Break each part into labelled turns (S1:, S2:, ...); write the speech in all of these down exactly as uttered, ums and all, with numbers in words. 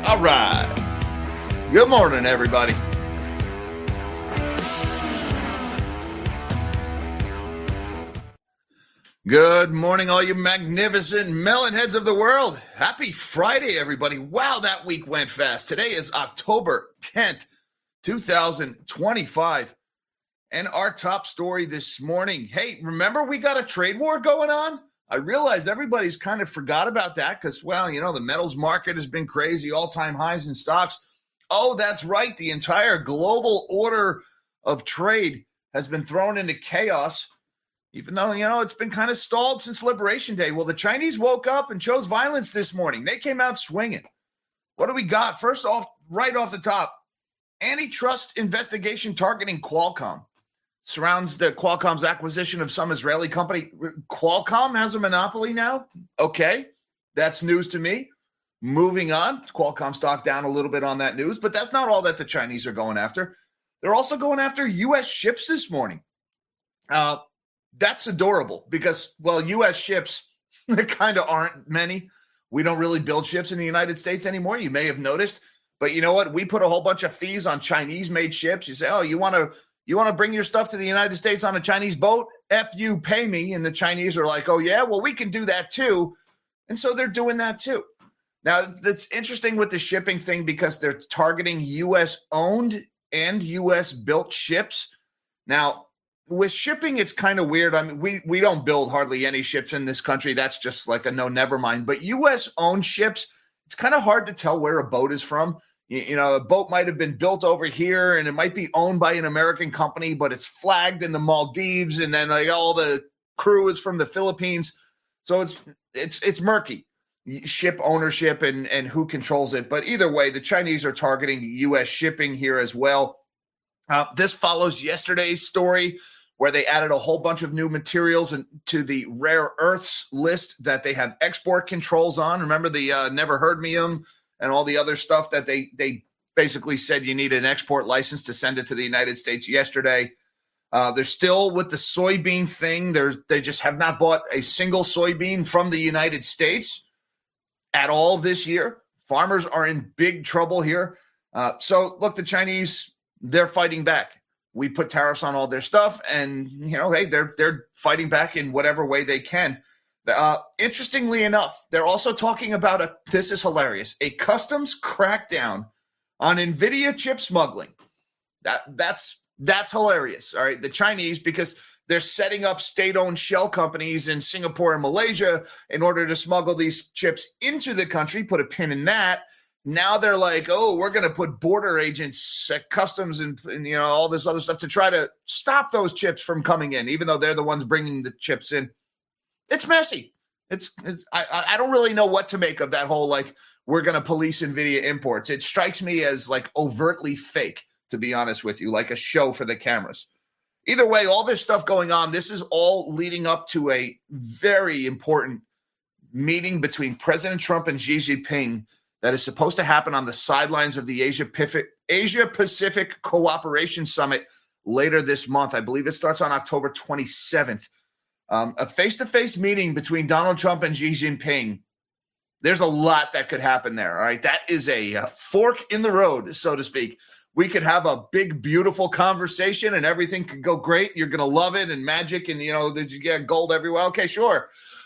S1: All right. Good morning, everybody. Good morning, all you magnificent melon heads of the world. Happy Friday, everybody. Wow, that week went fast. Today is October tenth, twenty twenty-five. And our top story this morning. Hey, remember we got a trade war going on? I realize everybody's kind of forgot about that because, well, you know, the metals market has been crazy, all-time highs in stocks. Oh, that's right. The entire global order of trade has been thrown into chaos, even though, you know, it's been kind of stalled since Liberation Day. Well, the Chinese woke up and chose violence this morning. They came out swinging. What do we got? First off, right off the top, antitrust investigation targeting Qualcomm. Surrounds the Qualcomm's acquisition of some Israeli company. Qualcomm has a monopoly now? Okay, that's news to me. Moving on, Qualcomm stock down a little bit on that news, but that's not all that the Chinese are going after. They're also going after U S ships this morning. Uh, that's adorable because, well, U S ships, there kind of aren't many. We don't really build ships in the United States anymore. You may have noticed, but you know what? We put a whole bunch of fees on Chinese-made ships. You say, oh, you want to You want to bring your stuff to the United States on a Chinese boat? F you, pay me. And the Chinese are like, oh, yeah, well, we can do that too. And so they're doing that too. Now, that's interesting with the shipping thing because they're targeting U S-owned and U S-built ships. Now, with shipping, it's kind of weird. I mean, we, we don't build hardly any ships in this country. That's just like a no, never mind. But U S-owned ships, it's kind of hard to tell where a boat is from. You know, a boat might have been built over here and it might be owned by an American company, but it's flagged in the Maldives and then like all the crew is from the Philippines. So it's it's it's murky, ship ownership and, and who controls it. But either way, the Chinese are targeting U S shipping here as well. Uh, this follows yesterday's story where they added a whole bunch of new materials in, to the rare earths list that they have export controls on. Remember the uh, never heard me-um and all the other stuff that they they basically said you need an export license to send it to the United States yesterday. Uh, they're still with the soybean thing. There's, they just have not bought a single soybean from the United States at all this year. Farmers are in big trouble here. Uh, so, look, the Chinese, they're fighting back. We put tariffs on all their stuff, and, you know, hey, they're they're fighting back in whatever way they can. Uh, interestingly enough, they're also talking about a, this is hilarious, a customs crackdown on NVIDIA chip smuggling. That that's that's hilarious. All right. The Chinese, because they're setting up state-owned shell companies in Singapore and Malaysia in order to smuggle these chips into the country, put a pin in that. Now they're like, oh, we're going to put border agents at customs and, and, you know, all this other stuff to try to stop those chips from coming in, even though they're the ones bringing the chips in. It's messy. It's, it's I, I don't really know what to make of that whole, like, we're going to police NVIDIA imports. It strikes me as, like, overtly fake, to be honest with you, like a show for the cameras. Either way, all this stuff going on, this is all leading up to a very important meeting between President Trump and Xi Jinping that is supposed to happen on the sidelines of the Asia Pacific, Asia Pacific Cooperation Summit later this month. I believe it starts on October twenty-seventh. Um, a face-to-face meeting between Donald Trump and Xi Jinping. There's a lot that could happen there, all right? That is a uh, fork in the road, so to speak. We could have a big, beautiful conversation and everything could go great. You're going to love it and magic and, you know, did you get gold everywhere? Okay, sure.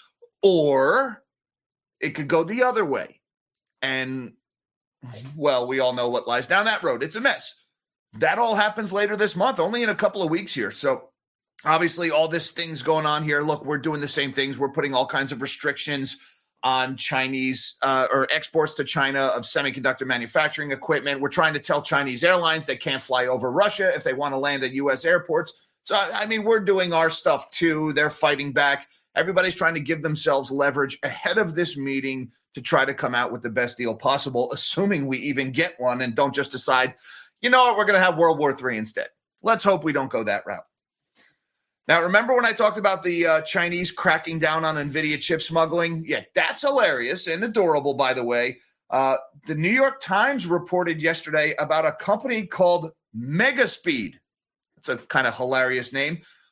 S1: Or it could go the other way. And, well, we all know what lies down that road. It's a mess. That all happens later this month, only in a couple of weeks here. So, obviously, all this thing's going on here. Look, we're doing the same things. We're putting all kinds of restrictions on Chinese uh, or exports to China of semiconductor manufacturing equipment. We're trying to tell Chinese airlines they can't fly over Russia if they want to land at U S airports. So, I mean, we're doing our stuff too. They're fighting back. Everybody's trying to give themselves leverage ahead of this meeting to try to come out with the best deal possible, assuming we even get one and don't just decide, you know what, we're going to have World War Three instead. Let's hope we don't go that route. Now, remember when I talked about the uh, Chinese cracking down on NVIDIA chip smuggling? Yeah, that's hilarious and adorable, by the way. Uh, the New York Times reported yesterday about a company called Megaspeed. It's a kind of hilarious name.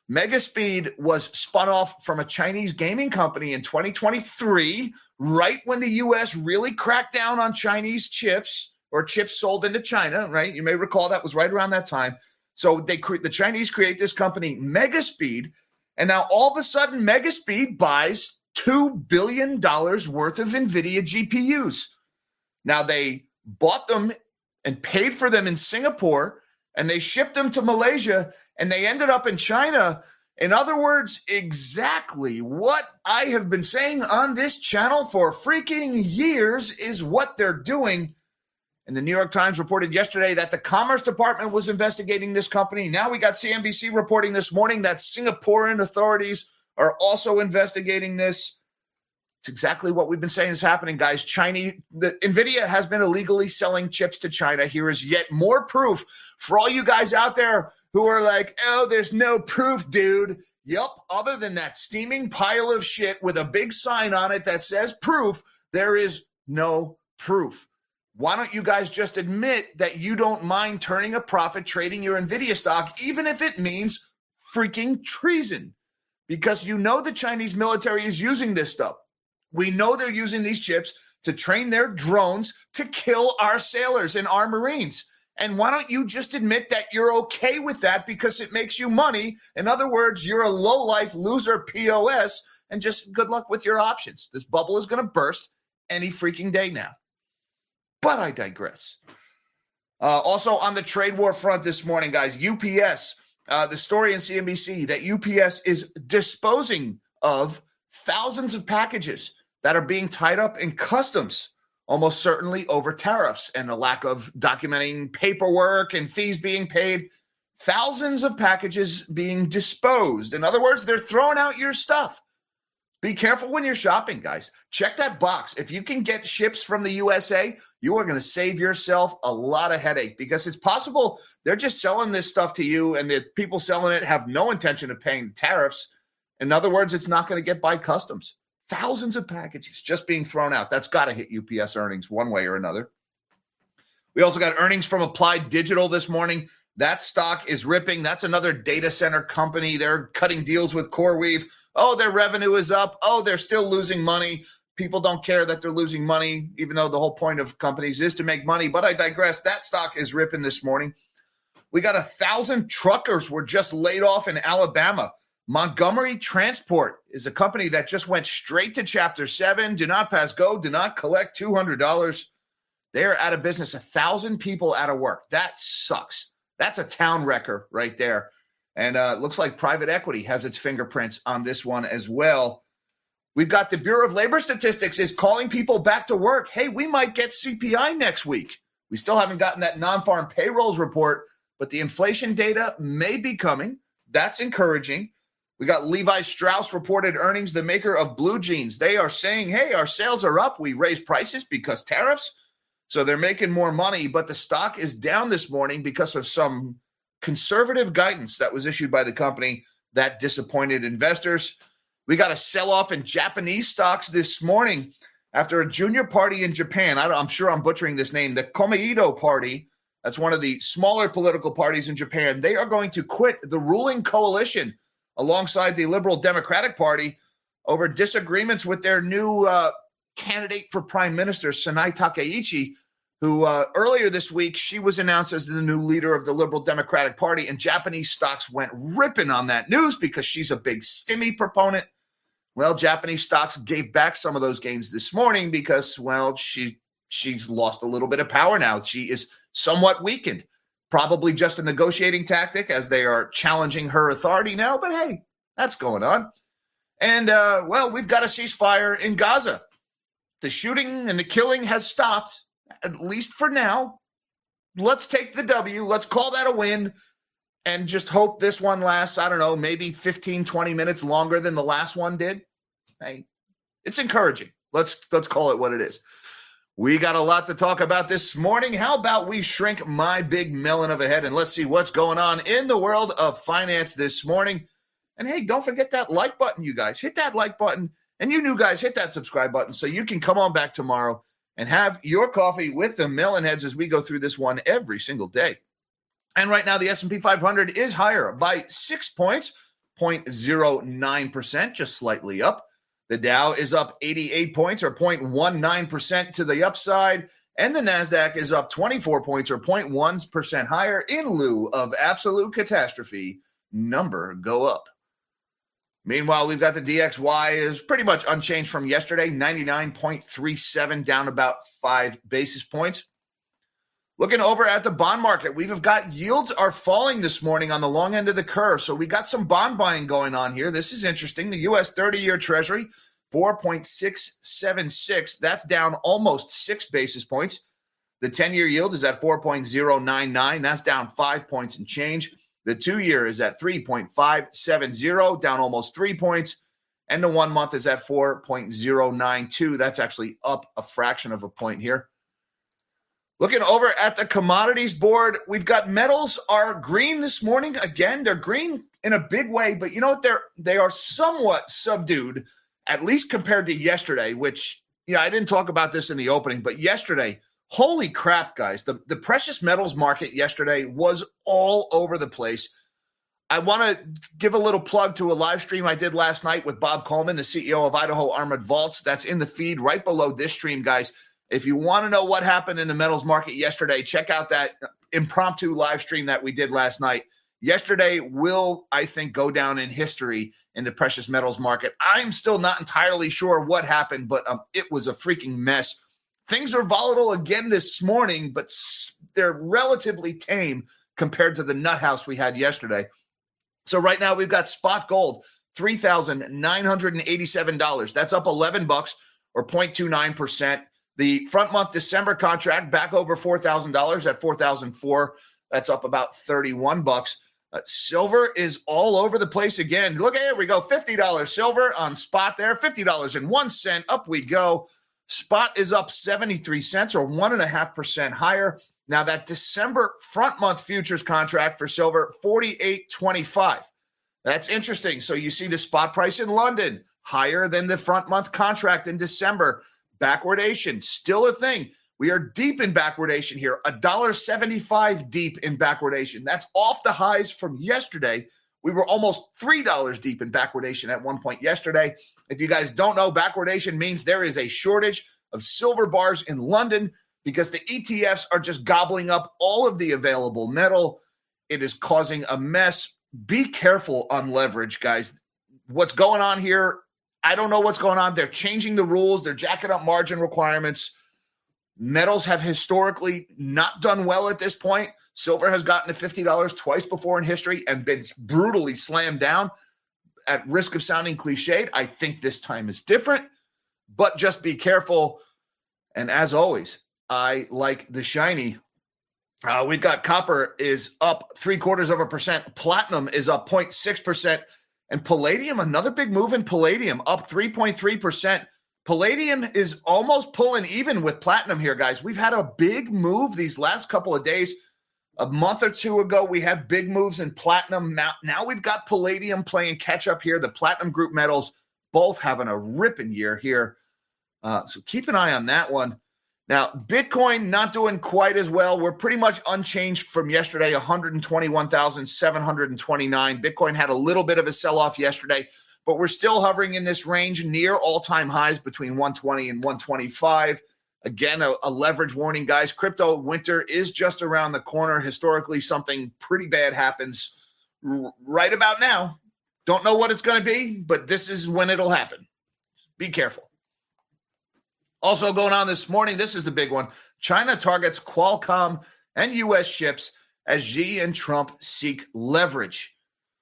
S1: Megaspeed was spun off from a Chinese gaming company in twenty twenty-three, right when the U S really cracked down on Chinese chips or chips sold into China, right? You may recall that was right around that time. So they cre- the Chinese create this company, Megaspeed, and now all of a sudden Megaspeed buys two billion dollars worth of NVIDIA G P Us. Now they bought them and paid for them in Singapore, and they shipped them to Malaysia, and they ended up in China. In other words, exactly what I have been saying on this channel for freaking years is what they're doing. And the New York Times reported yesterday that the Commerce Department was investigating this company. Now we got C N B C reporting this morning that Singaporean authorities are also investigating this. It's exactly what we've been saying is happening, guys. Chinese, the NVIDIA has been illegally selling chips to China. Here is yet more proof for all you guys out there who are like, oh, there's no proof, dude. Yup, other than that steaming pile of shit with a big sign on it that says proof, there is no proof. Why don't you guys just admit that you don't mind turning a profit trading your NVIDIA stock, even if it means freaking treason? Because you know the Chinese military is using this stuff. We know they're using these chips to train their drones to kill our sailors and our Marines. And why don't you just admit that you're okay with that because it makes you money? In other words, you're a low-life loser P O S, and just good luck with your options. This bubble is going to burst any freaking day now. But I digress. Uh, also on the trade war front this morning, guys, U P S, uh, the story in C N B C that U P S is disposing of thousands of packages that are being tied up in customs, almost certainly over tariffs and a lack of documenting paperwork and fees being paid. Thousands of packages being disposed. In other words, they're throwing out your stuff. Be careful when you're shopping, guys. Check that box. If you can get ships from the U S A, you are going to save yourself a lot of headache because it's possible they're just selling this stuff to you and the people selling it have no intention of paying tariffs. In other words, it's not going to get by customs. Thousands of packages just being thrown out. That's got to hit U P S earnings one way or another. We also got earnings from Applied Digital this morning. That stock is ripping. That's another data center company. They're cutting deals with CoreWeave. Oh, their revenue is up. Oh, they're still losing money. People don't care that they're losing money, even though the whole point of companies is to make money. But I digress. That stock is ripping this morning. We got a thousand truckers were just laid off in Alabama. Montgomery Transport is a company that just went straight to Chapter seven. Do not pass go. Do not collect two hundred dollars. They're out of business. A thousand people out of work. That sucks. That's a town wrecker right there. And uh, it looks like private equity has its fingerprints on this one as well. We've got the Bureau of Labor Statistics is calling people back to work. Hey, we might get C P I next week. We still haven't gotten that non-farm payrolls report, but the inflation data may be coming. That's encouraging. We got Levi Strauss reported earnings, the maker of blue jeans. They are saying, hey, our sales are up. We raised prices because tariffs. So they're making more money, but the stock is down this morning because of some conservative guidance that was issued by the company that disappointed investors. We got a sell-off in Japanese stocks this morning after a junior party in Japan. I don't, I'm sure I'm butchering this name. The Komeito Party, that's one of the smaller political parties in Japan. They are going to quit the ruling coalition alongside the Liberal Democratic Party over disagreements with their new uh, candidate for prime minister, Sanai Takaichi, who uh, earlier this week, she was announced as the new leader of the Liberal Democratic Party, and Japanese stocks went ripping on that news because she's a big stimmy proponent. Well, Japanese stocks gave back some of those gains this morning because, well, she she's lost a little bit of power now. She is somewhat weakened. Probably just a negotiating tactic as they are challenging her authority now, but hey, that's going on. And, uh, well, we've got a ceasefire in Gaza. The shooting and the killing has stopped, at least for now. Let's take the W. Let's call that a win and just hope this one lasts, I don't know, maybe fifteen, twenty minutes longer than the last one did. Hey, it's encouraging. Let's let's call it what it is. We got a lot to talk about this morning. How about we shrink my big melon of a head and let's see what's going on in the world of finance this morning. And hey, don't forget that like button, you guys. Hit that like button. And you new guys, hit that subscribe button so you can come on back tomorrow and have your coffee with the melon heads as we go through this one every single day. And right now, the S and P five hundred is higher by six points, zero point zero nine percent, just slightly up. The Dow is up eighty-eight points or zero point one nine percent to the upside. And the NASDAQ is up twenty-four points or zero point one percent higher in lieu of absolute catastrophe. Number go up. Meanwhile, we've got the D X Y is pretty much unchanged from yesterday, ninety-nine point three seven, down about five basis points. Looking over at the bond market, we've got yields are falling this morning on the long end of the curve. So we got some bond buying going on here. This is interesting. The U S thirty-year Treasury, four point six seven six. That's down almost six basis points. The ten-year yield is at four point zero nine nine. That's down five points and change. The two-year is at three point five seven zero, down almost three points. And the one-month is at four point zero nine two. That's actually up a fraction of a point here. Looking over at the commodities board, we've got metals are green this morning. Again, they're green in a big way, but you know what? They're, they are somewhat subdued, at least compared to yesterday, which, yeah, I didn't talk about this in the opening, but yesterday, holy crap, guys. The, the precious metals market yesterday was all over the place. I want to give a little plug to a live stream I did last night with Bob Coleman, the C E O of Idaho Armored Vaults. That's in the feed right below this stream, guys. If you want to know what happened in the metals market yesterday, check out that impromptu live stream that we did last night. Yesterday will, I think, go down in history in the precious metals market. I'm still not entirely sure what happened, but um, it was a freaking mess. Things are volatile again this morning, but they're relatively tame compared to the nut house we had yesterday. So right now we've got spot gold, three thousand nine hundred eighty-seven dollars. That's up eleven bucks or zero point two nine percent. The front month December contract back over four thousand dollars at four thousand four. That's up about thirty-one bucks. Uh, silver is all over the place again. Look, here we go. fifty dollars silver on spot there. fifty dollars and one cent. Up we go. Spot is up seventy-three cents or one point five percent higher. Now that December front month futures contract for silver, forty-eight twenty-five. That's interesting. So you see the spot price in London higher than the front month contract in December. Backwardation, still a thing. We are deep in backwardation here, one dollar seventy-five deep in backwardation. That's off the highs from yesterday. We were almost three dollars deep in backwardation at one point yesterday. If you guys don't know, backwardation means there is a shortage of silver bars in London because the E T Fs are just gobbling up all of the available metal. It is causing a mess. Be careful on leverage, guys. What's going on here? I don't know what's going on. They're changing the rules. They're jacking up margin requirements. Metals have historically not done well at this point. Silver has gotten to fifty dollars twice before in history and been brutally slammed down. At risk of sounding cliched, I think this time is different, but just be careful. And as always, I like the shiny. Uh, we've got copper is up three quarters of a percent. Platinum is up zero point six percent. And palladium, another big move in palladium, up three point three percent. Palladium is almost pulling even with platinum here, guys. We've had a big move these last couple of days. A month or two ago, we had big moves in platinum. Now, now we've got palladium playing catch up here. The platinum group metals both having a ripping year here. Uh, so keep an eye on that one. Now, Bitcoin not doing quite as well. We're pretty much unchanged from yesterday, one hundred twenty-one thousand seven hundred twenty-nine. Bitcoin had a little bit of a sell-off yesterday, but we're still hovering in this range near all-time highs between one twenty and one twenty-five. Again, a, a leverage warning, guys. Crypto winter is just around the corner. Historically, something pretty bad happens r- right about now. Don't know what it's going to be, but this is when it'll happen. Be careful. Also going on this morning, this is the big one. China targets Qualcomm and U S ships as Xi and Trump seek leverage.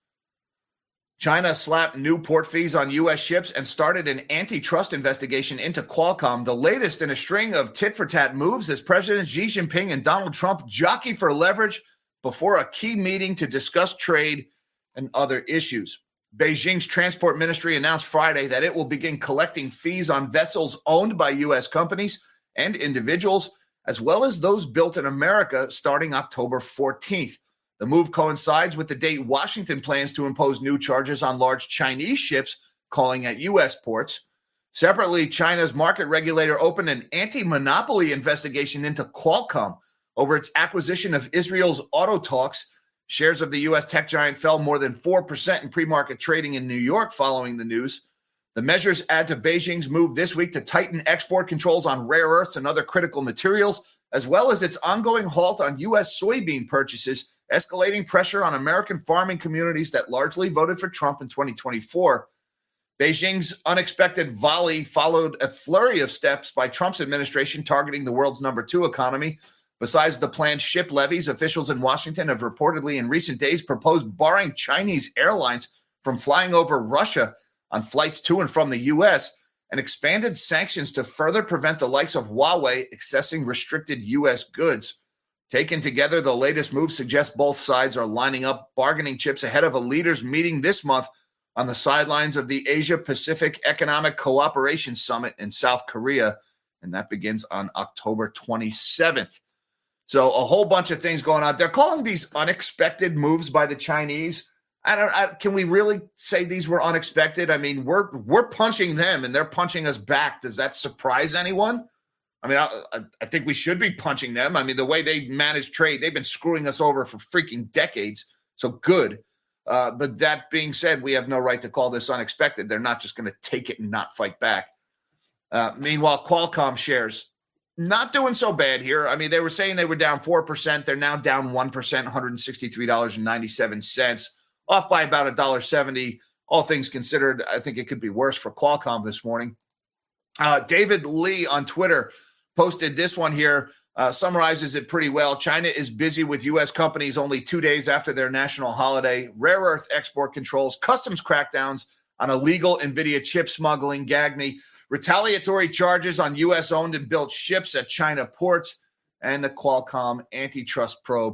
S1: China slapped new port fees on U S ships and started an antitrust investigation into Qualcomm, the latest in a string of tit-for-tat moves as President Xi Jinping and Donald Trump jockey for leverage before a key meeting to discuss trade and other issues. Beijing's transport ministry announced Friday that it will begin collecting fees on vessels owned by U S companies and individuals, as well as those built in America starting October fourteenth. The move coincides with the date Washington plans to impose new charges on large Chinese ships calling at U S ports. Separately, China's market regulator opened an anti-monopoly investigation into Qualcomm over its acquisition of Israel's Autotalks. Shares of the U S tech giant fell more than four percent in pre-market trading in New York following the news. The measures add to Beijing's move this week to tighten export controls on rare earths and other critical materials, as well as its ongoing halt on U S soybean purchases, escalating pressure on American farming communities that largely voted for Trump in twenty twenty-four. Beijing's unexpected volley followed a flurry of steps by Trump's administration targeting the world's number two economy. Besides the planned ship levies, officials in Washington have reportedly in recent days proposed barring Chinese airlines from flying over Russia on flights to and from the U S and expanded sanctions to further prevent the likes of Huawei accessing restricted U S goods. Taken together, the latest move suggests both sides are lining up bargaining chips ahead of a leaders' meeting this month on the sidelines of the Asia-Pacific Economic Cooperation Summit in South Korea, and that begins on October twenty-seventh. So a whole bunch of things going on. They're calling these unexpected moves by the Chinese. I don't. I, can we really say these were unexpected? I mean, we're we're punching them and they're punching us back. Does that surprise anyone? I mean, I, I think we should be punching them. I mean, the way they manage trade, they've been screwing us over for freaking decades. So good. Uh, but that being said, we have no right to call this unexpected. They're not just going to take it and not fight back. Uh, meanwhile, Qualcomm shares not doing so bad here. I mean, they were saying they were down four percent. They're now down one percent, one hundred sixty-three dollars and ninety-seven cents, off by about one dollar seventy. All things considered, I think it could be worse for Qualcomm this morning. Uh, David Lee on Twitter posted this one here, uh, summarizes it pretty well. China is busy with U S companies only two days after their national holiday. Rare earth export controls, customs crackdowns on illegal NVIDIA chip smuggling, Gagne, retaliatory charges on U S-owned and built ships at China ports, and the Qualcomm antitrust probe.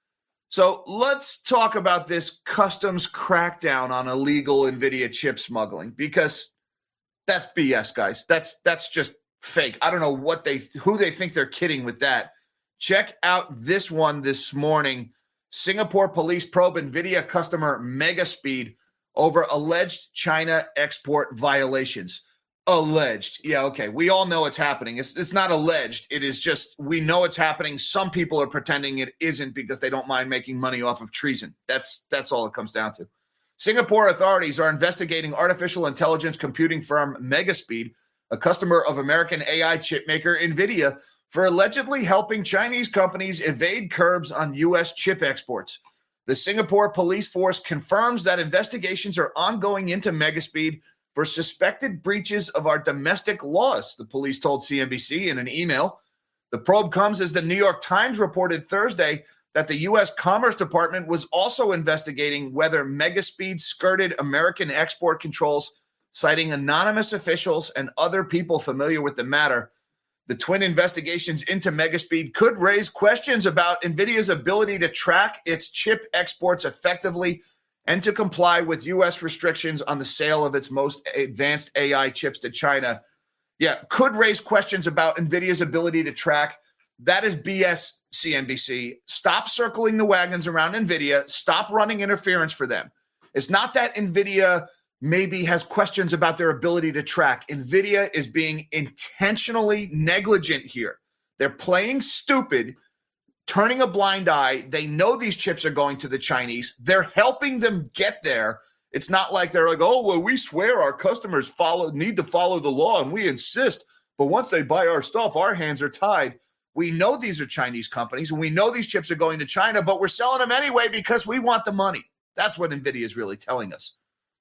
S1: So let's talk about this customs crackdown on illegal NVIDIA chip smuggling, because that's B S, guys. That's that's just fake. I don't know what they who they think they're kidding with that. Check out this one this morning. Singapore police probe NVIDIA customer Megaspeed over alleged China export violations. Alleged. Yeah, okay. We all know it's happening. It's, it's not alleged. It is just, we know it's happening. Some people are pretending it isn't because they don't mind making money off of treason. That's that's all it comes down to. Singapore authorities are investigating artificial intelligence computing firm Megaspeed, a customer of American A I chip maker NVIDIA, for allegedly helping Chinese companies evade curbs on U S chip exports. The Singapore police force confirms that investigations are ongoing into Megaspeed for suspected breaches of our domestic laws, the police told C N B C in an email. The probe comes as the New York Times reported Thursday that the U S Commerce Department was also investigating whether Megaspeed skirted American export controls, citing anonymous officials and other people familiar with the matter. The twin investigations into Megaspeed could raise questions about NVIDIA's ability to track its chip exports effectively and to comply with U S restrictions on the sale of its most advanced A I chips to China. Yeah, could raise questions about NVIDIA's ability to track. That is B S, C N B C. Stop circling the wagons around NVIDIA. Stop running interference for them. It's not that NVIDIA maybe has questions about their ability to track. NVIDIA is being intentionally negligent here. They're playing stupid, turning a blind eye. They know these chips are going to the Chinese. They're helping them get there. It's not like they're like, oh, well, we swear our customers follow need to follow the law and we insist. But once they buy our stuff, our hands are tied. We know these are Chinese companies and we know these chips are going to China, but we're selling them anyway because we want the money. That's what NVIDIA is really telling us.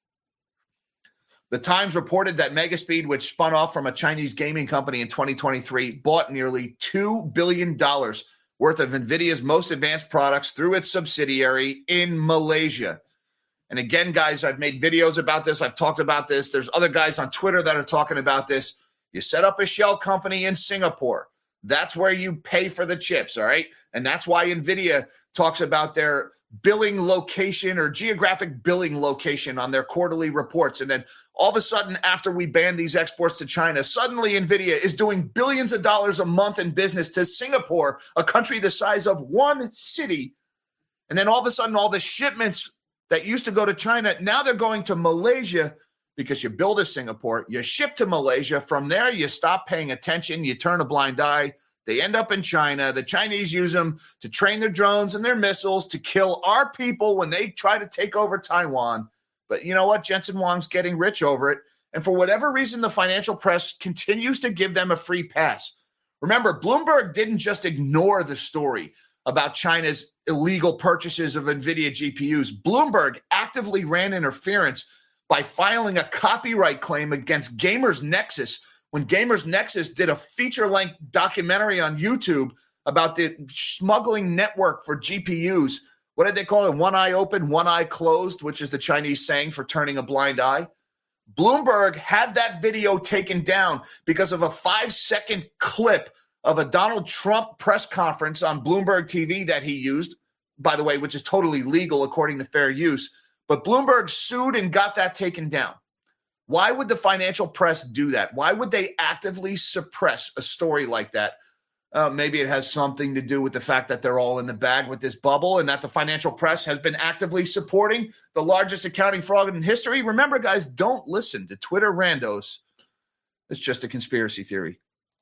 S1: The Times reported that Megaspeed, which spun off from a Chinese gaming company in twenty twenty-three, bought nearly two billion dollars worth of NVIDIA's most advanced products through its subsidiary in Malaysia. And again, guys, I've made videos about this. I've talked about this. There's other guys on Twitter that are talking about this. You set up a shell company in Singapore. That's where you pay for the chips, all right? And that's why NVIDIA talks about their billing location or geographic billing location on their quarterly reports. And then all of a sudden, after we ban these exports to China, suddenly NVIDIA is doing billions of dollars a month in business to Singapore, a country the size of one city. And then all of a sudden, all the shipments that used to go to China, now they're going to Malaysia because you build a Singapore, you ship to Malaysia. From there, you stop paying attention, you turn a blind eye, They end up in China. The Chinese use them to train their drones and their missiles to kill our people when they try to take over Taiwan. But you know what? Jensen Huang's getting rich over it. And for whatever reason, the financial press continues to give them a free pass. Remember, Bloomberg didn't just ignore the story about China's illegal purchases of NVIDIA G P Us. Bloomberg actively ran interference by filing a copyright claim against Gamers Nexus when Gamers Nexus did a feature-length documentary on YouTube about the smuggling network for G P Us. What did they call it? One eye open, one eye closed, which is the Chinese saying for turning a blind eye. Bloomberg had that video taken down because of a five-second clip of a Donald Trump press conference on Bloomberg T V that he used, by the way, which is totally legal according to fair use. But Bloomberg sued and got that taken down. Why would the financial press do that? Why would they actively suppress a story like that? Uh, maybe it has something to do with the fact that they're all in the bag with this bubble and that the financial press has been actively supporting the largest accounting fraud in history. Remember, guys, don't listen to Twitter randos. It's just a conspiracy theory.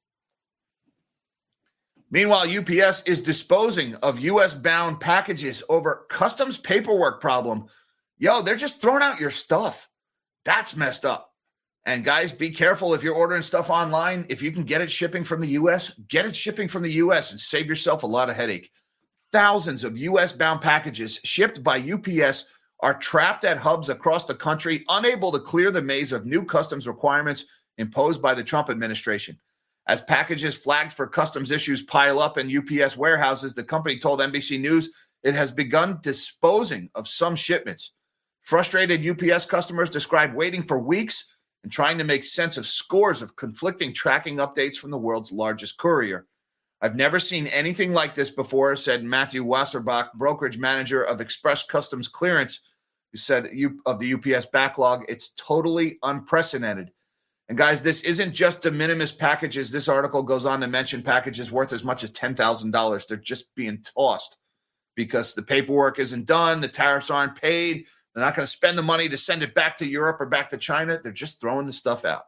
S1: Meanwhile, U P S is disposing of U S-bound packages over customs paperwork problem. Yo, they're just throwing out your stuff. That's messed up. And guys, be careful if you're ordering stuff online. If you can get it shipping from the U S, get it shipping from the U S and save yourself a lot of headache. Thousands of U S-bound packages shipped by U P S are trapped at hubs across the country, unable to clear the maze of new customs requirements imposed by the Trump administration. As packages flagged for customs issues pile up in U P S warehouses, the company told N B C News it has begun disposing of some shipments. Frustrated U P S customers described waiting for weeks and trying to make sense of scores of conflicting tracking updates from the world's largest courier. I've never seen anything like this before, said Matthew Wasserbach, brokerage manager of Express Customs Clearance, who said of the U P S backlog, it's totally unprecedented. And guys, this isn't just de minimis packages. This article goes on to mention packages worth as much as ten thousand dollars. They're just being tossed because the paperwork isn't done, the tariffs aren't paid. They're not going to spend the money to send it back to Europe or back to China. They're just throwing the stuff out.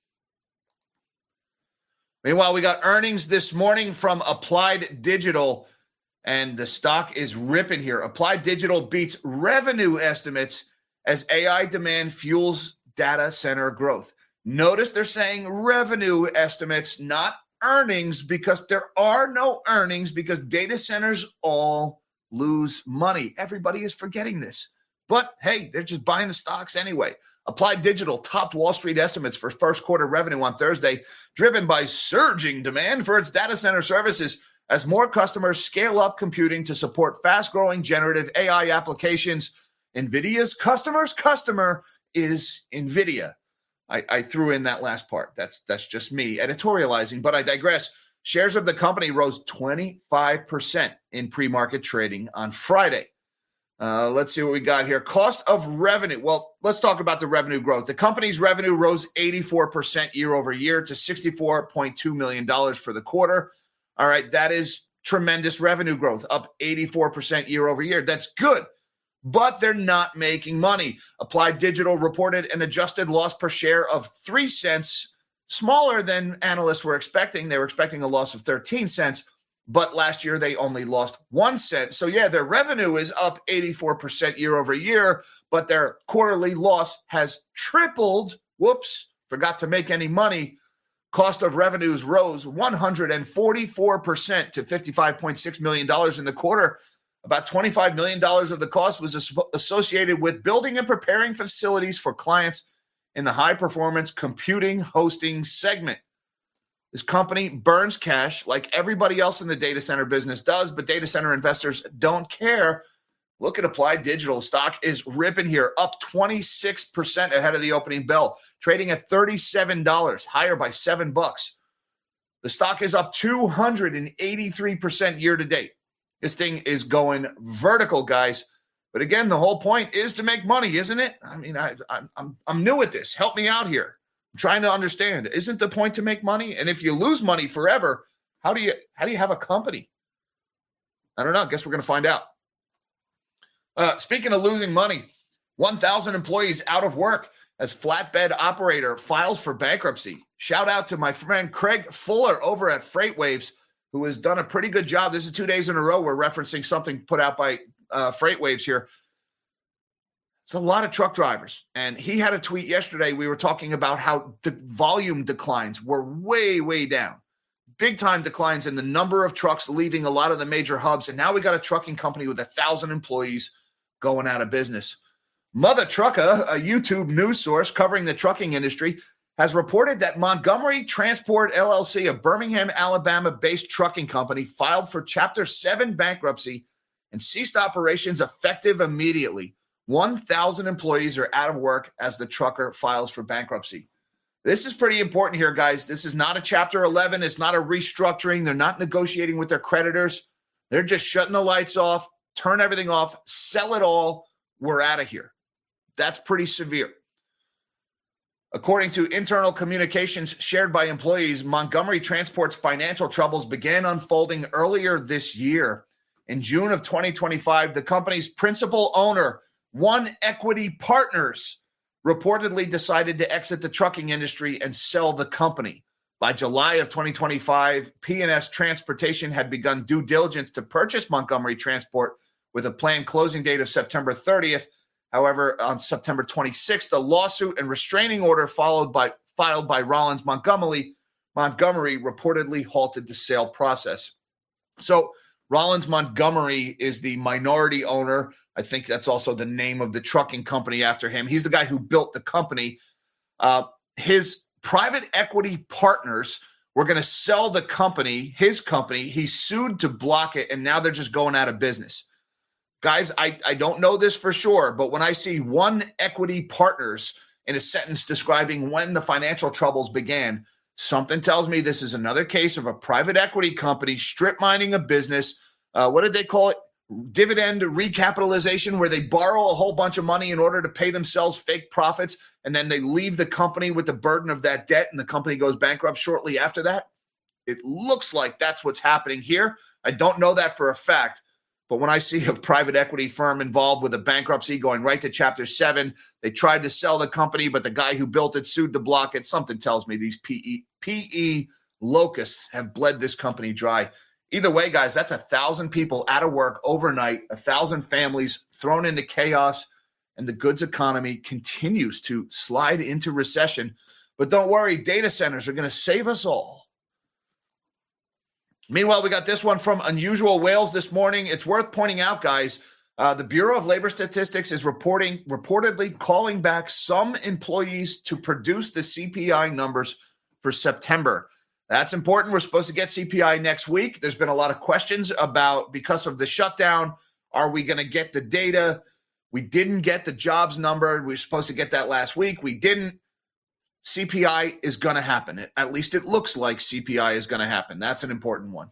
S1: Meanwhile, we got earnings this morning from Applied Digital, and the stock is ripping here. Applied Digital beats revenue estimates as A I demand fuels data center growth. Notice they're saying revenue estimates, not earnings, because there are no earnings because data centers all lose money. Everybody is forgetting this. But, hey, they're just buying the stocks anyway. Applied Digital topped Wall Street estimates for first quarter revenue on Thursday, driven by surging demand for its data center services as more customers scale up computing to support fast-growing generative A I applications. NVIDIA's customer's customer is NVIDIA. I, I threw in that last part. That's, that's just me editorializing, but I digress. Shares of the company rose twenty-five percent in pre-market trading on Friday. Uh, let's see what we got here. Cost of revenue. Well, let's talk about the revenue growth. The company's revenue rose eighty-four percent year over year to sixty-four point two million dollars for the quarter. All right, that is tremendous revenue growth, up eighty-four percent year over year. That's good, but they're not making money. Applied Digital reported an adjusted loss per share of three cents, smaller than analysts were expecting. They were expecting a loss of thirteen cents. But last year, they only lost one cent. So, yeah, their revenue is up eighty-four percent year over year, but their quarterly loss has tripled. Whoops, forgot to make any money. Cost of revenues rose one hundred forty-four percent to fifty-five point six million dollars in the quarter. About twenty-five million dollars of the cost was associated with building and preparing facilities for clients in the high-performance computing hosting segment. This company burns cash like everybody else in the data center business does, but data center investors don't care. Look at Applied Digital. Stock is ripping here, up twenty-six percent ahead of the opening bell, trading at thirty-seven dollars, higher by seven bucks. The stock is up two hundred eighty-three percent year to date. This thing is going vertical, guys. But again, the whole point is to make money, isn't it? I mean, I, I'm, I'm, I'm new at this. Help me out here. I'm trying to understand. Isn't the point to make money? And if you lose money forever, how do you how do you have a company? I don't know. I guess we're going to find out. Uh, speaking of losing money, one thousand employees out of work as flatbed operator files for bankruptcy. Shout out to my friend Craig Fuller over at FreightWaves. who has done a pretty good job. This is two days in a row we're referencing something put out by uh, FreightWaves here. It's a lot of truck drivers. And he had a tweet yesterday. We were talking about how the volume declines were way, way down. Big time declines in the number of trucks leaving a lot of the major hubs. And now we got a trucking company with a thousand employees going out of business. Mother Trucker, a YouTube news source covering the trucking industry, has reported that Montgomery Transport L L C, a Birmingham, Alabama-based trucking company, filed for Chapter seven bankruptcy and ceased operations effective immediately. one thousand employees are out of work as the trucker files for bankruptcy. This is pretty important here, guys. This is not a Chapter eleven. It's not a restructuring. They're not negotiating with their creditors. They're just shutting the lights off, turn everything off, sell it all. We're out of here. That's pretty severe. According to internal communications shared by employees, Montgomery Transport's financial troubles began unfolding earlier this year. In June of twenty twenty-five, the company's principal owner, One Equity Partners, reportedly decided to exit the trucking industry and sell the company. By July of twenty twenty-five, P and S Transportation had begun due diligence to purchase Montgomery Transport with a planned closing date of September thirtieth. However, on September twenty-sixth, a lawsuit and restraining order followed by, filed by Rollins Montgomery, Montgomery reportedly halted the sale process. So Rollins Montgomery is the minority owner. I think that's also the name of the trucking company after him. He's the guy who built the company. Uh, his private equity partners were going to sell the company, his company. He sued to block it, and now they're just going out of business. Guys, I, I don't know this for sure, but when I see One Equity Partners in a sentence describing when the financial troubles began, something tells me this is another case of a private equity company strip mining a business. Uh, what did they call it? Dividend recapitalization, where they borrow a whole bunch of money in order to pay themselves fake profits, and then they leave the company with the burden of that debt, and the company goes bankrupt shortly after that. It looks like that's what's happening here. I don't know that for a fact. But when I see a private equity firm involved with a bankruptcy going right to Chapter seven, they tried to sell the company, but the guy who built it sued to block it. Something tells me these P E, P E locusts have bled this company dry. Either way, guys, that's a thousand people out of work overnight, a thousand families thrown into chaos, and the goods economy continues to slide into recession. But don't worry, data centers are going to save us all. Meanwhile, we got this one from Unusual Whales this morning. It's worth pointing out, guys, uh, the Bureau of Labor Statistics is reporting reportedly calling back some employees to produce the C P I numbers for September. That's important. We're supposed to get C P I next week. There's been a lot of questions about, because of the shutdown, are we going to get the data? We didn't get the jobs number. We were supposed to get that last week. We didn't. C P I is going to happen. At least it looks like C P I is going to happen. That's an important one.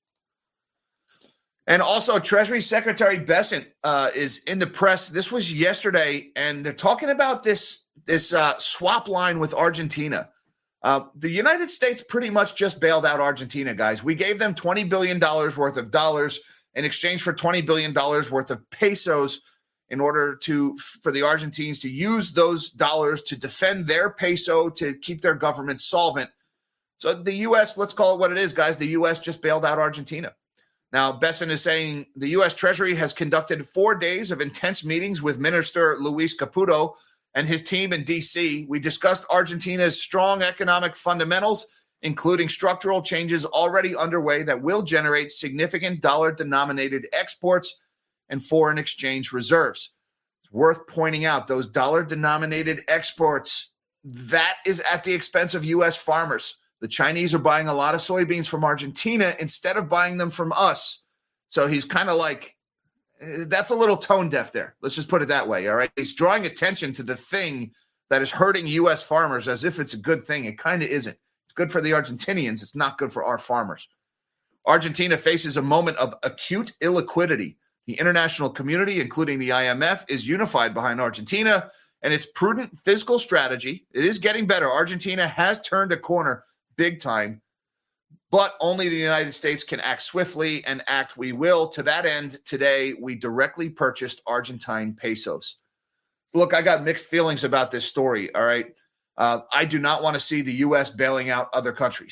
S1: And also, Treasury Secretary Bessent uh, is in the press. This was yesterday, and they're talking about this, this uh, swap line with Argentina. Uh, the United States pretty much just bailed out Argentina, guys. We gave them twenty billion dollars worth of dollars in exchange for twenty billion dollars worth of pesos in order to for the Argentines to use those dollars to defend their peso, to keep their government solvent. So the U S, let's call it what it is, guys. The U S just bailed out Argentina. Now, Bessent is saying the U S Treasury has conducted four days of intense meetings with Minister Luis Caputo and his team in D C. We discussed Argentina's strong economic fundamentals, including structural changes already underway that will generate significant dollar-denominated exports and foreign exchange reserves. It's worth pointing out those dollar-denominated exports, that is at the expense of U S farmers. The Chinese are buying a lot of soybeans from Argentina instead of buying them from us. So he's kind of like, that's a little tone deaf there. Let's just put it that way, all right? He's drawing attention to the thing that is hurting U S farmers as if it's a good thing. It kind of isn't. It's good for the Argentinians. It's not good for our farmers. Argentina faces a moment of acute illiquidity. The international community, including the I M F, is unified behind Argentina and its prudent fiscal strategy. It is getting better. Argentina has turned a corner big time, but only the United States can act swiftly, and act we will. To that end, today, we directly purchased Argentine pesos. Look, I got mixed feelings about this story, all right? Uh, I do not want to see the U S bailing out other countries.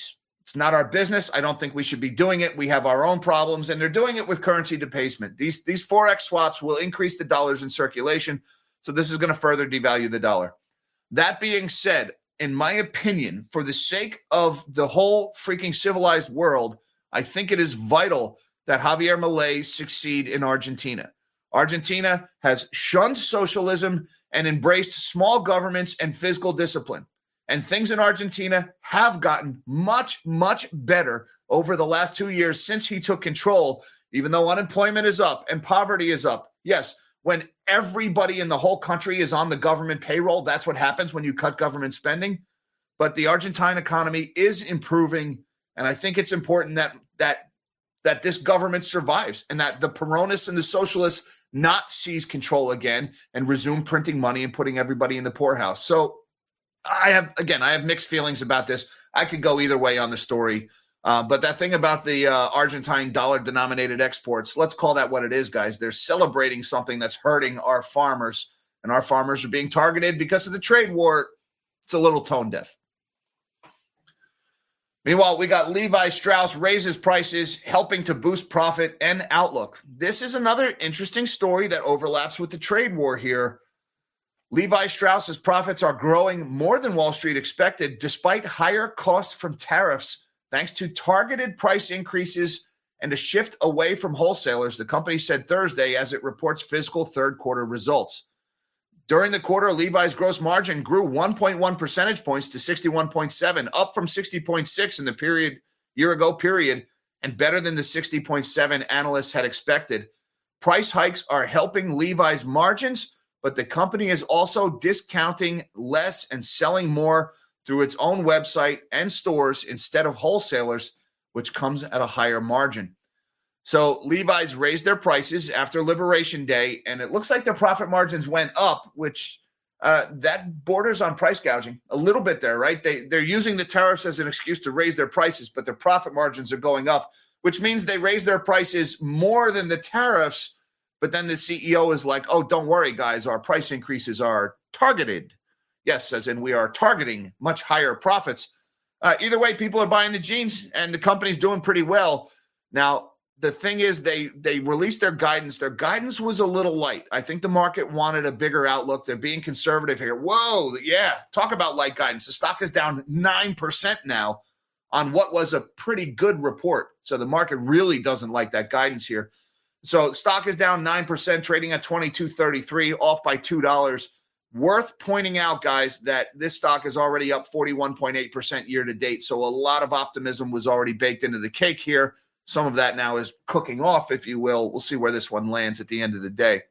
S1: It's not our business. I don't think we should be doing it. We have our own problems, and they're doing it with currency debasement. These, these Forex swaps will increase the dollars in circulation, so this is going to further devalue the dollar. That being said, in my opinion, for the sake of the whole freaking civilized world, I think it is vital that Javier Milei succeed in Argentina. Argentina has shunned socialism and embraced small governments and fiscal discipline. And things in Argentina have gotten much, much better over the last two years since he took control, even though unemployment is up and poverty is up. Yes, when everybody in the whole country is on the government payroll, that's what happens when you cut government spending. But the Argentine economy is improving, and I think it's important that that that this government survives and that the Peronists and the socialists not seize control again and resume printing money and putting everybody in the poorhouse. So I have, again, I have mixed feelings about this. I could go either way on the story. Uh, but that thing about the uh, Argentine dollar-denominated exports, let's call that what it is, guys. They're celebrating something that's hurting our farmers, and our farmers are being targeted because of the trade war. It's a little tone deaf. Meanwhile, we got Levi Strauss raises prices, helping to boost profit and outlook. This is another interesting story that overlaps with the trade war here. Levi Strauss's profits are growing more than Wall Street expected, despite higher costs from tariffs, thanks to targeted price increases and a shift away from wholesalers, the company said Thursday as it reports fiscal third quarter results. During the quarter, Levi's gross margin grew one point one percentage points to sixty-one point seven, up from sixty point six in the period year ago period, and better than the sixty point seven analysts had expected. Price hikes are helping Levi's margins, but the company is also discounting less and selling more through its own website and stores instead of wholesalers, which comes at a higher margin. So Levi's raised their prices after Liberation Day, and it looks like their profit margins went up, which uh, that borders on price gouging a little bit there, right? They, they're using the tariffs as an excuse to raise their prices, but their profit margins are going up, which means they raise their prices more than the tariffs. But then the C E O is like, oh, don't worry, guys, our price increases are targeted. Yes, as in we are targeting much higher profits. Uh, either way, people are buying the jeans, and the company's doing pretty well. Now, the thing is, they they released their guidance. Their guidance was a little light. I think the market wanted a bigger outlook. They're being conservative here. Whoa, yeah, talk about light guidance. The stock is down nine percent now on what was a pretty good report. So the market really doesn't like that guidance here. So stock is down nine percent, trading at twenty-two thirty-three, off by two dollars. Worth pointing out, guys, that this stock is already up forty-one point eight percent year to date. So a lot of optimism was already baked into the cake here. Some of that now is cooking off, if you will. We'll see where this one lands at the end of the day.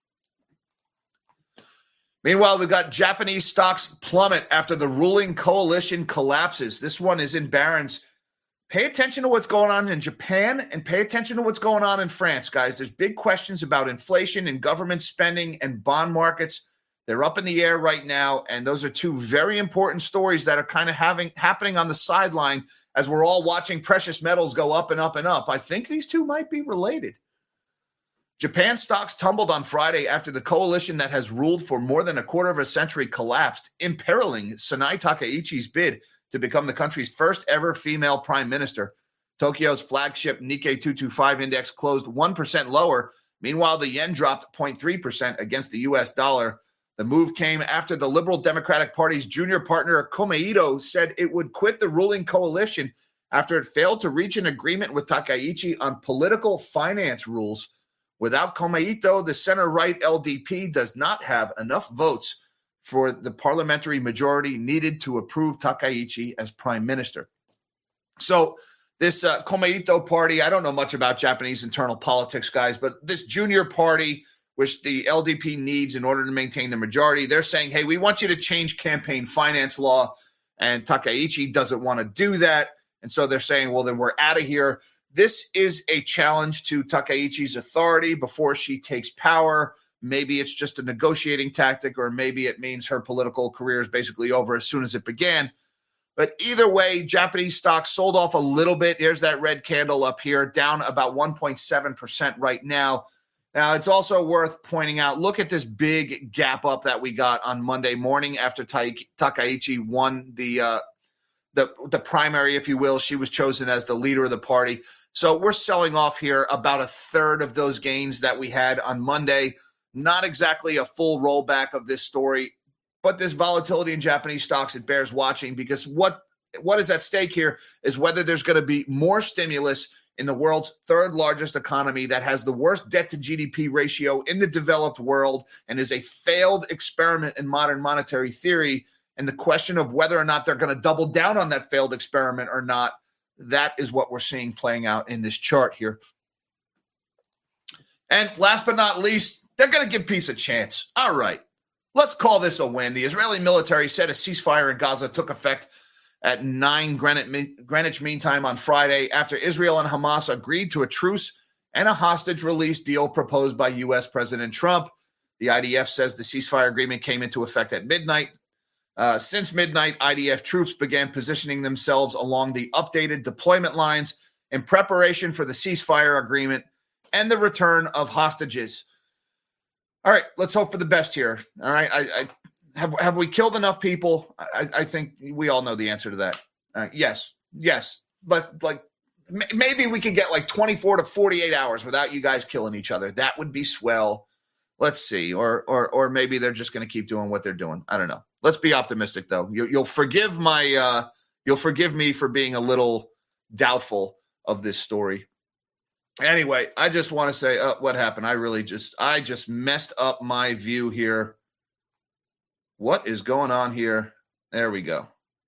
S1: Meanwhile, we've got Japanese stocks plummet after the ruling coalition collapses. This one is in Barron's. Pay attention to what's going on in Japan and pay attention to what's going on in France, guys. There's big questions about inflation and government spending and bond markets. They're up in the air right now, and those are two very important stories that are kind of having happening on the sideline as we're all watching precious metals go up and up and up. I think these two might be related. Japan stocks tumbled on Friday after the coalition that has ruled for more than a quarter of a century collapsed, imperiling Sanae Takaichi's bid to become the country's first ever female prime minister. Tokyo's flagship Nikkei two twenty-five index closed one percent lower. Meanwhile, the yen dropped zero point three percent against the U S dollar. The move came after the Liberal Democratic Party's junior partner, Komeito, said it would quit the ruling coalition after it failed to reach an agreement with Takaichi on political finance rules. Without Komeito, the center-right L D P does not have enough votes for the parliamentary majority needed to approve Takaichi as prime minister. So this uh, Komeito party, I don't know much about Japanese internal politics, guys, but this junior party, which the L D P needs in order to maintain the majority, they're saying, hey, we want you to change campaign finance law, and Takaichi doesn't want to do that. And so they're saying, well, then we're out of here. This is a challenge to Takaichi's authority before she takes power. Maybe it's just a negotiating tactic, or maybe it means her political career is basically over as soon as it began. But either way, Japanese stocks sold off a little bit. Here's that red candle up here, down about one point seven percent right now. Now, it's also worth pointing out, look at this big gap up that we got on Monday morning after Takaichi won the uh, the, the primary, if you will. She was chosen as the leader of the party. So we're selling off here about a third of those gains that we had on Monday. Not exactly a full rollback of this story, but this volatility in Japanese stocks, it bears watching, because what what is at stake here is whether there's going to be more stimulus in the world's third largest economy that has the worst debt to G D P ratio in the developed world and is a failed experiment in modern monetary theory. And the question of whether or not they're going to double down on that failed experiment or not, that is what we're seeing playing out in this chart here. And last but not least, they're going to give peace a chance. All right, let's call this a win. The Israeli military said a ceasefire in Gaza took effect at nine Greenwich Mean Time on Friday after Israel and Hamas agreed to a truce and a hostage release deal proposed by U S President Trump. The I D F says the ceasefire agreement came into effect at midnight. Uh, since midnight, I D F troops began positioning themselves along the updated deployment lines in preparation for the ceasefire agreement and the return of hostages. All right, let's hope for the best here. All right, I, I have have we killed enough people? I, I think we all know the answer to that. Uh, yes, yes, but like m- maybe we could get like twenty-four to forty-eight hours without you guys killing each other. That would be swell. Let's see, or or or maybe they're just going to keep doing what they're doing. I don't know. Let's be optimistic, though. You, you'll forgive my uh, you'll forgive me for being a little doubtful of this story. Anyway, I just want to say uh, what happened. I really just I just messed up my view here. What is going on here? There we go.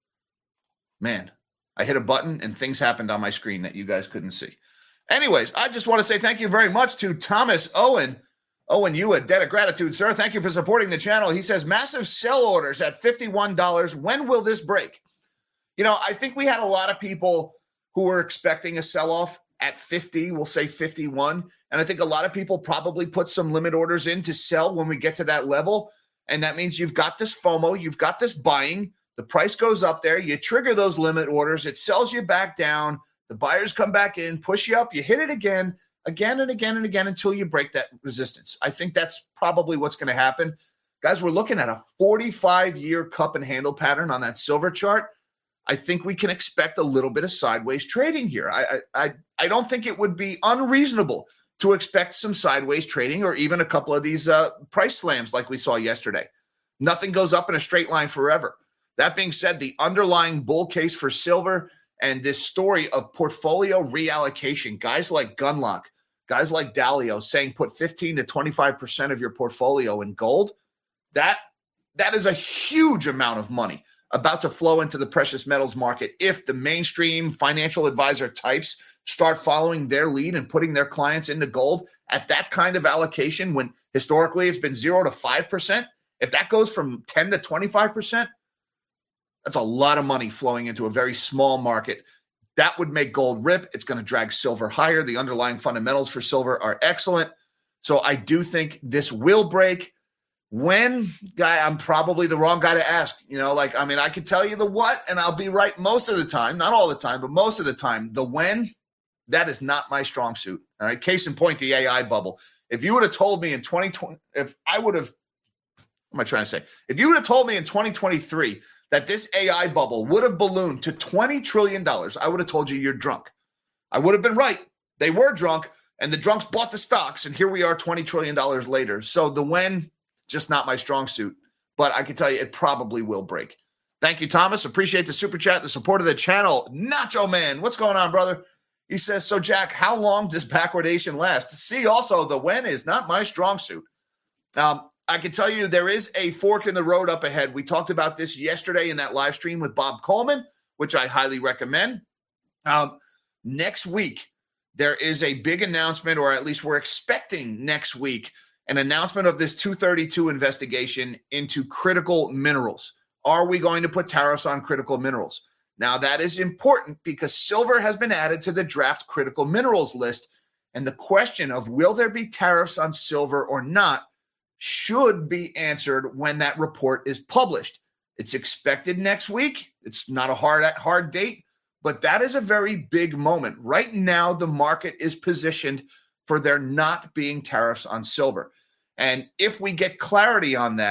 S1: Man, I hit a button and things happened on my screen that you guys couldn't see. Anyways, I just want to say thank you very much to Thomas Owen. Owen, you a debt of gratitude, sir. Thank you for supporting the channel. He says, massive sell orders at fifty-one dollars. When will this break? You know, I think we had a lot of people who were expecting a sell-off at fifty, we'll say fifty-one. And I think a lot of people probably put some limit orders in to sell when we get to that level. And that means you've got this FOMO, you've got this buying, the price goes up there, you trigger those limit orders, it sells you back down, the buyers come back in, push you up, you hit it again, again and again and again until you break that resistance. I think that's probably what's going to happen. Guys, we're looking at a forty-five-year cup and handle pattern on that silver chart. I think we can expect a little bit of sideways trading here. I I I don't think it would be unreasonable to expect some sideways trading or even a couple of these uh, price slams like we saw yesterday. Nothing goes up in a straight line forever. That being said, the underlying bull case for silver and this story of portfolio reallocation, guys like Gunlock, guys like Dalio saying put fifteen to twenty-five percent of your portfolio in gold, that that is a huge amount of money about to flow into the precious metals market if the mainstream financial advisor types start following their lead and putting their clients into gold at that kind of allocation when historically it's been zero to five percent. If that goes from ten to twenty-five percent, that's a lot of money flowing into a very small market. That would make gold rip. It's going to drag silver higher. The underlying fundamentals for silver are excellent. So I do think this will break. When, guy, I'm probably the wrong guy to ask. You know, like, I mean, I could tell you the what, and I'll be right most of the time. Not all the time, but most of the time. The when, that is not my strong suit. All right. Case in point, the A I bubble. If you would have told me in twenty twenty, if I would have, what am I trying to say? If you would have told me in twenty twenty-three that this A I bubble would have ballooned to twenty trillion dollars, I would have told you you're drunk. I would have been right. They were drunk, and the drunks bought the stocks, and here we are twenty trillion dollars later. So the when, just not my strong suit. But I can tell you it probably will break. Thank you, Thomas. Appreciate the super chat, the support of the channel. Nacho Man, what's going on, brother? He says, so, Jack, how long does backwardation last? See, also, the when is not my strong suit. Um, I can tell you there is a fork in the road up ahead. We talked about this yesterday in that live stream with Bob Coleman, which I highly recommend. Um, next week, there is a big announcement, or at least we're expecting next week, an announcement of this two thirty-two investigation into critical minerals. Are we going to put tariffs on critical minerals? Now, that is important because silver has been added to the draft critical minerals list. And the question of will there be tariffs on silver or not should be answered when that report is published. It's expected next week. It's not a hard, hard date, but that is a very big moment. Right now, the market is positioned for there not being tariffs on silver. And if we get clarity on that,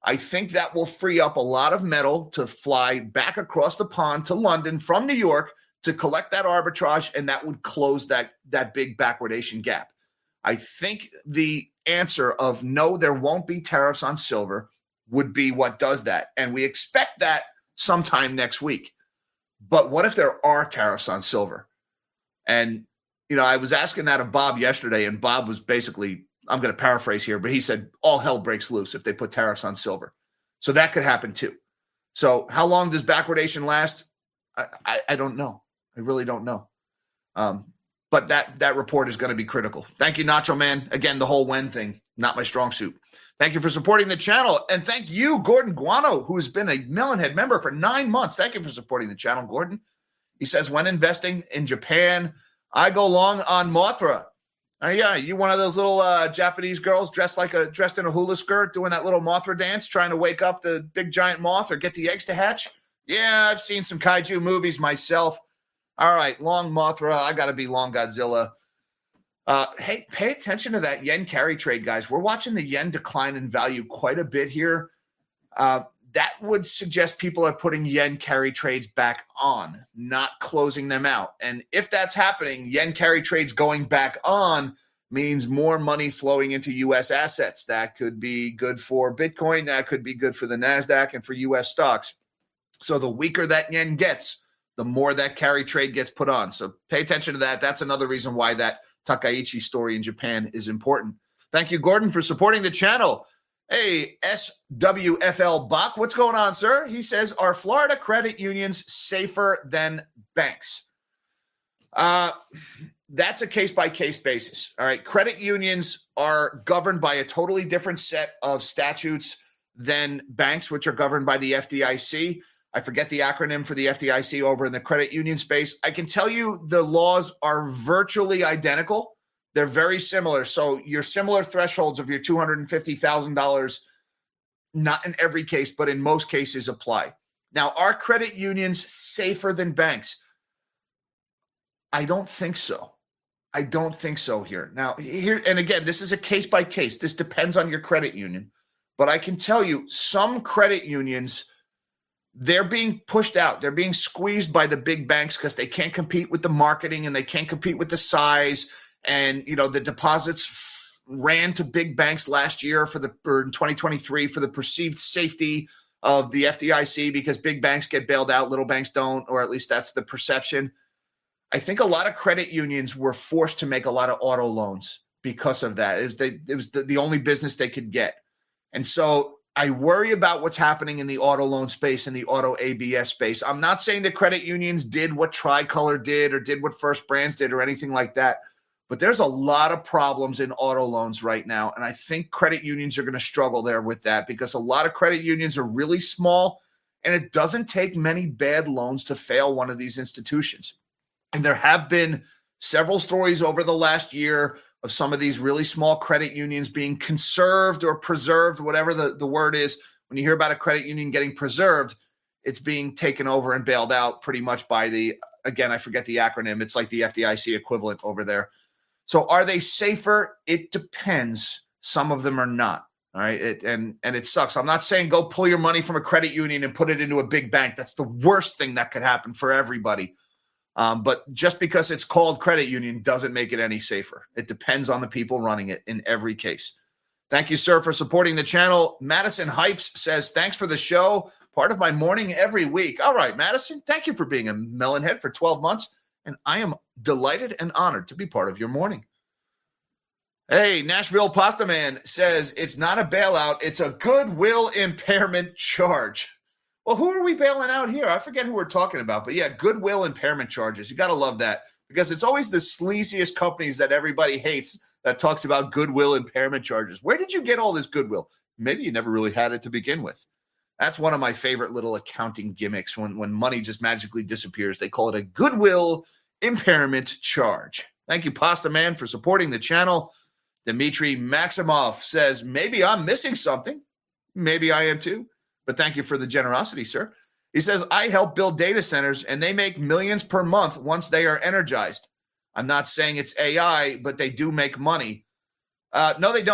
S1: I think that will free up a lot of metal to fly back across the pond to London from New York to collect that arbitrage, and that would close that, that big backwardation gap. I think the answer of no, there won't be tariffs on silver would be what does that. And we expect that sometime next week. But what if there are tariffs on silver? And, you know, I was asking that of Bob yesterday, and Bob was basically, I'm going to paraphrase here, but he said all hell breaks loose if they put tariffs on silver. So that could happen too. So how long does backwardation last? I, I, I don't know. I really don't know. Um, but that that report is going to be critical. Thank you, Nacho Man. Again, the whole when thing, not my strong suit. Thank you for supporting the channel. And thank you, Gordon Guano, who has been a Melonhead member for nine months. Thank you for supporting the channel, Gordon. He says, when investing in Japan, I go long on Mothra. Uh, yeah, you one of those little uh, Japanese girls dressed like a dressed in a hula skirt doing that little Mothra dance, trying to wake up the big giant moth or get the eggs to hatch? Yeah, I've seen some kaiju movies myself. All right, long Mothra. I got to be long Godzilla. Uh, hey, pay attention to that yen carry trade, guys. We're watching the yen decline in value quite a bit here. Uh, that would suggest people are putting yen carry trades back on, not closing them out. And if that's happening, yen carry trades going back on means more money flowing into U S assets. That could be good for Bitcoin. That could be good for the NASDAQ and for U S stocks. So the weaker that yen gets, the more that carry trade gets put on. So pay attention to that. That's another reason why that Takaichi story in Japan is important. Thank you, Gordon, for supporting the channel. Hey, S W F L Bach, what's going on, sir? He says, are Florida credit unions safer than banks? Uh, that's a case-by-case basis, all right? Credit unions are governed by a totally different set of statutes than banks, which are governed by the F D I C. I forget the acronym for the F D I C over in the credit union space. I can tell you the laws are virtually identical. They're very similar. So your similar thresholds of your two hundred fifty thousand dollars, not in every case, but in most cases apply. Now, are credit unions safer than banks? I don't think so. I don't think so here. Now, here, and again, this is a case by case. This depends on your credit union. But I can tell you some credit unions, they're being pushed out. They're being squeezed by the big banks because they can't compete with the marketing and they can't compete with the size. And, you know, the deposits f- ran to big banks last year for the, or in twenty twenty-three for the perceived safety of the F D I C because big banks get bailed out, little banks don't, or at least that's the perception. I think a lot of credit unions were forced to make a lot of auto loans because of that. It was, they, it was the, the only business they could get. And so I worry about what's happening in the auto loan space and the auto A B S space. I'm not saying that credit unions did what Tricolor did or did what First Brands did or anything like that, but there's a lot of problems in auto loans right now. And I think credit unions are going to struggle there with that because a lot of credit unions are really small and it doesn't take many bad loans to fail one of these institutions. And there have been several stories over the last year of some of these really small credit unions being conserved or preserved, whatever the, the word is. When you hear about a credit union getting preserved, it's being taken over and bailed out pretty much by the, again, I forget the acronym. It's like the F D I C equivalent over there. So are they safer? It depends. Some of them are not. All right. It, and, and it sucks. I'm not saying go pull your money from a credit union and put it into a big bank. That's the worst thing that could happen for everybody. Um, but just because it's called credit union doesn't make it any safer. It depends on the people running it in every case. Thank you, sir, for supporting the channel. Madison Hypes says, thanks for the show. Part of my morning every week. All right, Madison, thank you for being a Melonhead for twelve months. And I am delighted and honored to be part of your morning. Hey, Nashville Pasta Man says, it's not a bailout. It's a goodwill impairment charge. Well, who are we bailing out here? I forget who we're talking about, but yeah, goodwill impairment charges. You got to love that because it's always the sleaziest companies that everybody hates that talks about goodwill impairment charges. Where did you get all this goodwill? Maybe you never really had it to begin with. That's one of my favorite little accounting gimmicks when, when money just magically disappears. They call it a goodwill impairment charge. Thank you, Pasta Man, for supporting the channel. Dmitry Maximov says, maybe I'm missing something. Maybe I am too. But thank you for the generosity, sir. He says, I help build data centers, and they make millions per month once they are energized. I'm not saying it's A I, but they do make money. Uh, no, they don't.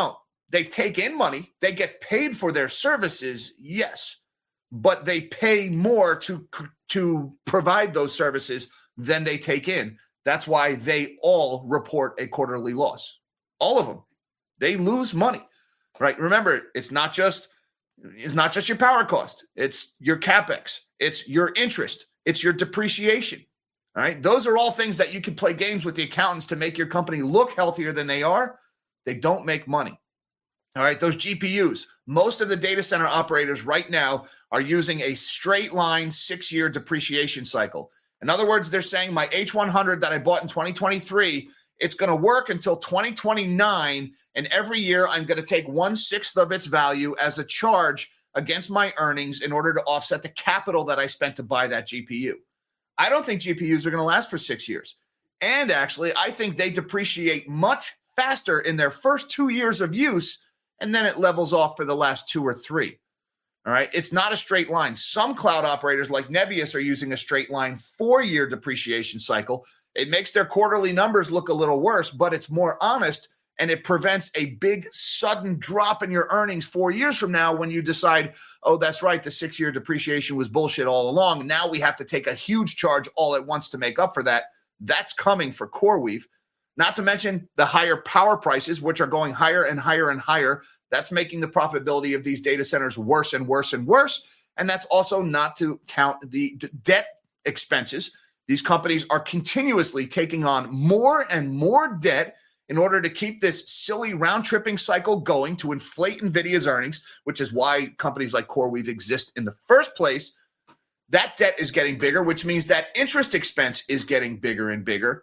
S1: they take in money. They get paid for their services, yes, but they pay more to, to provide those services than they take in. That's why they all report a quarterly loss. All of them. They lose money, right? Remember, it's not just it's not just your power cost. It's your CapEx. It's your interest. It's your depreciation. All right. Those are all things that you can play games with the accountants to make your company look healthier than they are. They don't make money. All right. Those G P Us, most of the data center operators right now are using a straight line six-year depreciation cycle. In other words, they're saying my H one hundred that I bought in twenty twenty-three, it's going to work until twenty twenty-nine. And every year I'm going to take one-sixth of its value as a charge against my earnings in order to offset the capital that I spent to buy that G P U. I don't think G P Us are going to last for six years. And actually, I think they depreciate much faster in their first two years of use, and then it levels off for the last two or three. All right. It's not a straight line. Some cloud operators like Nebius are using a straight line four-year depreciation cycle. It makes their quarterly numbers look a little worse, but it's more honest, and it prevents a big sudden drop in your earnings four years from now when you decide, oh, that's right, the six-year depreciation was bullshit all along. Now we have to take a huge charge all at once to make up for that. That's coming for CoreWeave. Not to mention the higher power prices, which are going higher and higher and higher. That's making the profitability of these data centers worse and worse and worse. And that's also not to count the d- debt expenses. These companies are continuously taking on more and more debt in order to keep this silly round-tripping cycle going to inflate NVIDIA's earnings, which is why companies like CoreWeave exist in the first place. That debt is getting bigger, which means that interest expense is getting bigger and bigger.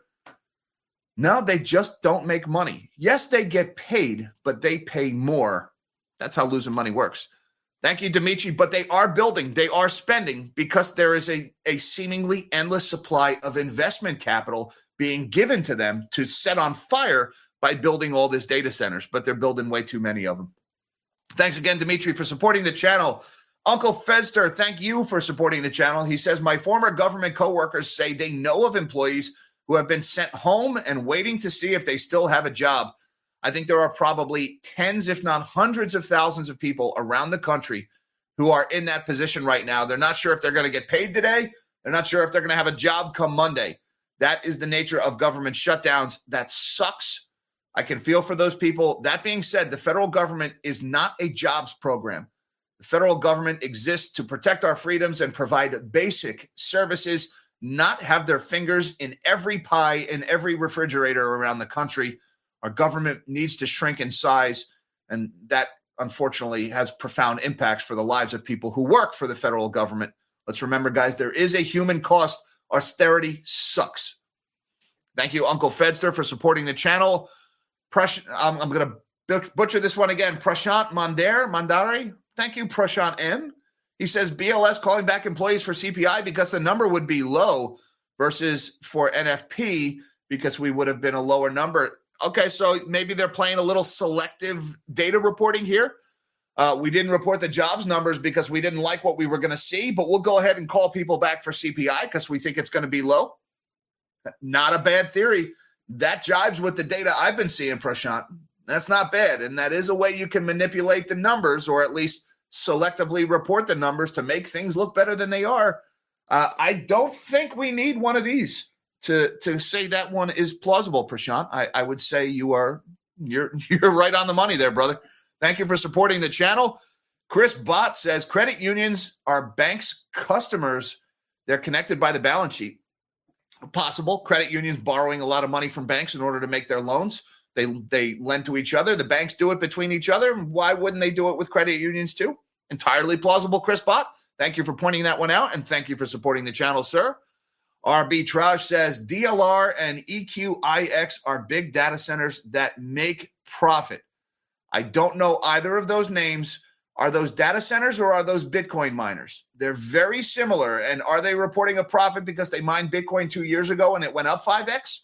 S1: No, they just don't make money. Yes, they get paid, but they pay more. That's how losing money works. Thank you, Dimitri. But they are building, they are spending, because there is a, a seemingly endless supply of investment capital being given to them to set on fire by building all these data centers. But they're building way too many of them. Thanks again, Dimitri, for supporting the channel. Uncle Fezster, thank you for supporting the channel. He says, my former government coworkers say they know of employees who have been sent home and waiting to see if they still have a job. I think there are probably tens, if not hundreds of thousands of people around the country who are in that position right now. They're not sure if they're going to get paid today. They're not sure if they're going to have a job come Monday. That is the nature of government shutdowns. That sucks. I can feel for those people. That being said, the federal government is not a jobs program. The federal government exists to protect our freedoms and provide basic services, not have their fingers in every pie, in every refrigerator around the country. Our government needs to shrink in size, and that, unfortunately, has profound impacts for the lives of people who work for the federal government. Let's remember, guys, there is a human cost. Austerity sucks. Thank you, Uncle Fedster, for supporting the channel. Prash- I'm, I'm going to butcher this one again. Prashant Mandare, Mandare. Thank you, Prashant M. He says B L S calling back employees for C P I because the number would be low versus for N F P because we would have been a lower number. Okay, so maybe they're playing a little selective data reporting here. Uh, we didn't report the jobs numbers because we didn't like what we were going to see, but we'll go ahead and call people back for C P I because we think it's going to be low. Not a bad theory. That jives with the data I've been seeing, Prashant. That's not bad, and that is a way you can manipulate the numbers, or at least selectively report the numbers to make things look better than they are. Uh, I don't think we need one of these to, to say that one is plausible, Prashant. I, I would say you are you're you're right on the money there, brother. Thank you for supporting the channel. Chris Bott says credit unions are banks' customers. They're connected by the balance sheet. Possible. Credit unions borrowing a lot of money from banks in order to make their loans. They they lend to each other. The banks do it between each other. Why wouldn't they do it with credit unions too? Entirely plausible, Chris Bott. Thank you for pointing that one out, and thank you for supporting the channel, sir. Arbitrage says D L R and E Q I X are big data centers that make profit. I don't know either of those names. Are those data centers or are those Bitcoin miners? They're very similar. And are they reporting a profit because they mined Bitcoin two years ago and it went up five X?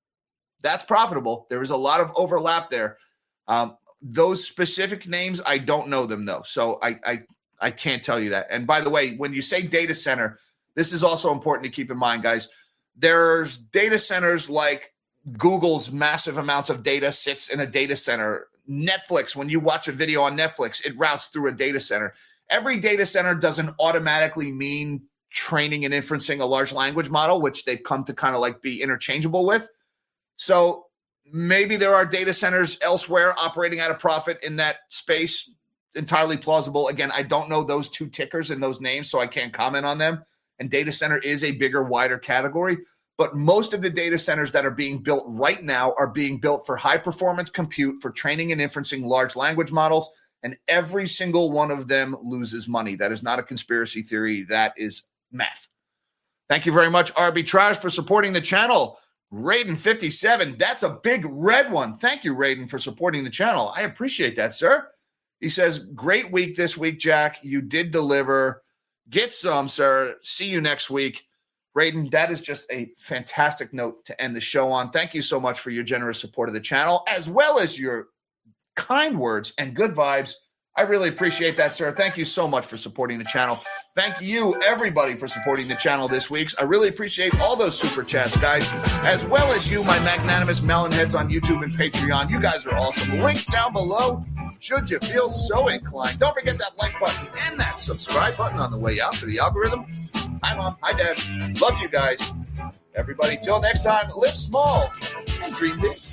S1: That's profitable. There is a lot of overlap there. Um, those specific names, I don't know them, though. So I, I, I can't tell you that. And by the way, when you say data center, this is also important to keep in mind, guys. There's data centers like Google's massive amounts of data sits in a data center. Netflix, when you watch a video on Netflix, it routes through a data center. Every data center doesn't automatically mean training and inferencing a large language model, which they've come to kind of like be interchangeable with. So maybe there are data centers elsewhere operating at a profit in that space. Entirely plausible. Again, I don't know those two tickers and those names, so I can't comment on them. And data center is a bigger, wider category. But most of the data centers that are being built right now are being built for high-performance compute, for training and inferencing large language models, and every single one of them loses money. That is not a conspiracy theory. That is math. Thank you very much, Arbitrage, for supporting the channel. Raiden fifty-seven, that's a big red one. Thank you, Raiden, for supporting the channel. I appreciate that, sir. He says, great week this week, Jack. You did deliver. Get some, sir. See you next week. Raiden, that is just a fantastic note to end the show on. Thank you so much for your generous support of the channel, as well as your kind words and good vibes. I really appreciate that, sir. Thank you so much for supporting the channel. Thank you, everybody, for supporting the channel this week. I really appreciate all those super chats, guys, as well as you, my magnanimous melon heads on YouTube and Patreon. You guys are awesome. Links down below, should you feel so inclined. Don't forget that like button and that subscribe button on the way out to the algorithm. Hi, Mom. Hi, Dad. Love you guys. Everybody, till next time, live small and dream big.